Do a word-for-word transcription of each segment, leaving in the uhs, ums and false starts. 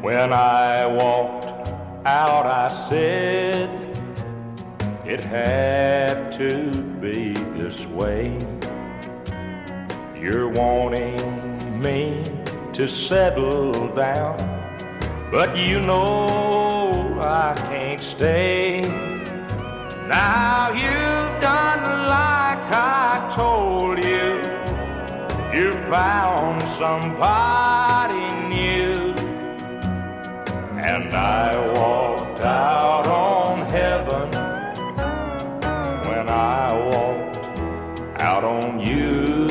When I walked out, I said it had to be this way. You're wanting me to settle down, but you know I can't stay. Now you've done like I told you. You found somebody new, and I walked out on heaven when I walked out on you.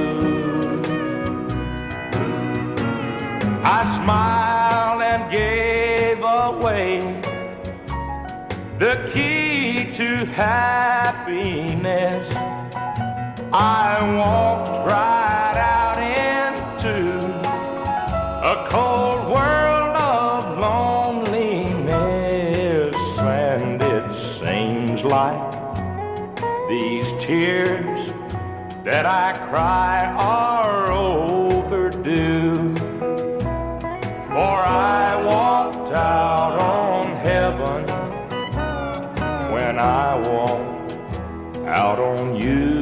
I smiled and gave away the key to happiness. I walked right out into a cold world of loneliness, and it seems like these tears that I cry are overdue. For I walked out on heaven when I walked out on you.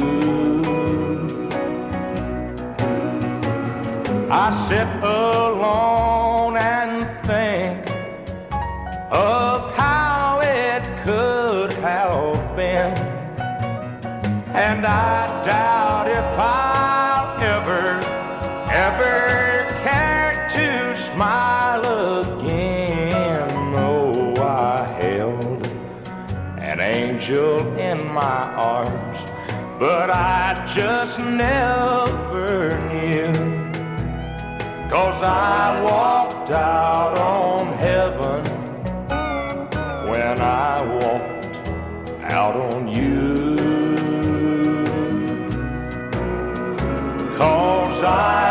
I sit alone and think of how it could have been, and I doubt if I'll ever, ever care to smile again. Oh, I held an angel in my arms, but I just never knew, 'cause I walked out on heaven when I walked out on you. 'Cause I